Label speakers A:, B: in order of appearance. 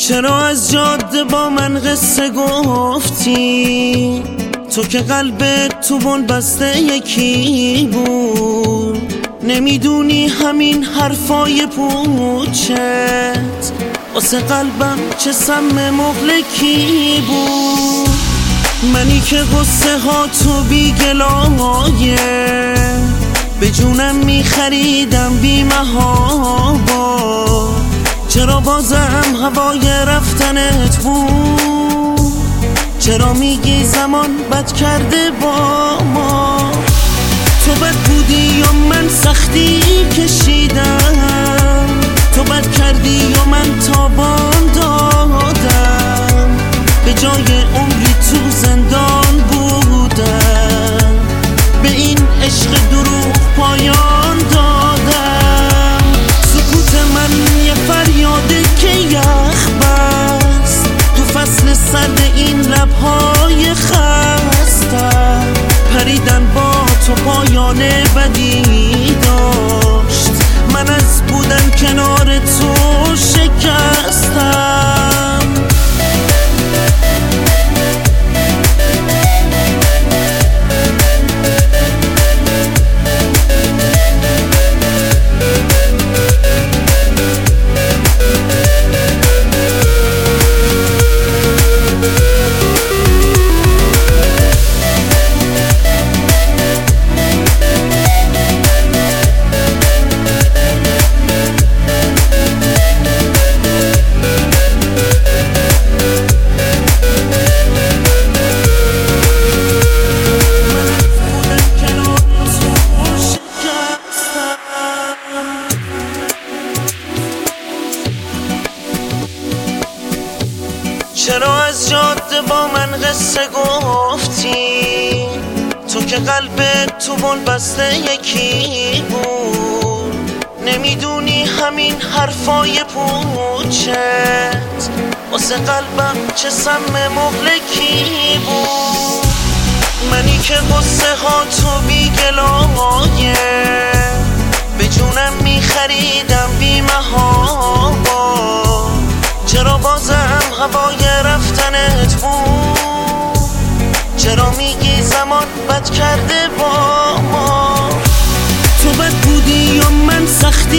A: چرا از جاده با من قصه گفتی؟ تو که قلبت تو بن بسته یکی بود. نمیدونی همین حرفای پوچت واسه قلبم چه سم مهلکی بود. منی که قصه ها تو بی گلایه به جونم میخریدم بی محابا. چرا بازم هوای رفتنت بود؟ چرا میگی زمان بد کرده با ما؟ تو بد بودی یا من سختی کشیدم؟ تو بد کردی یا من تابان دادم؟ به جای عمری تو زندان بودم، به این عشق دروغ پایان دادم. سکوت من یه فریاده که یخ بست تو فصل سرد این لبهای خستم. پریدن با تو پایان بدی داشت، من از بودن کنار تو شکستم. چرا از جاده با من قصه گفتی؟ تو که قلبت تو بن بسته یکی بود. نمیدونی همین حرفای پوچت واسه قلبم چه سم مهلکی بود. منی که قصه ها تو بی گلایه به جونم میخریدم بی محابا. چرا بازم هوای رفتنت بود؟ چرا میگی زمان بد کرده با ما؟ تو بد بودی یا من سختی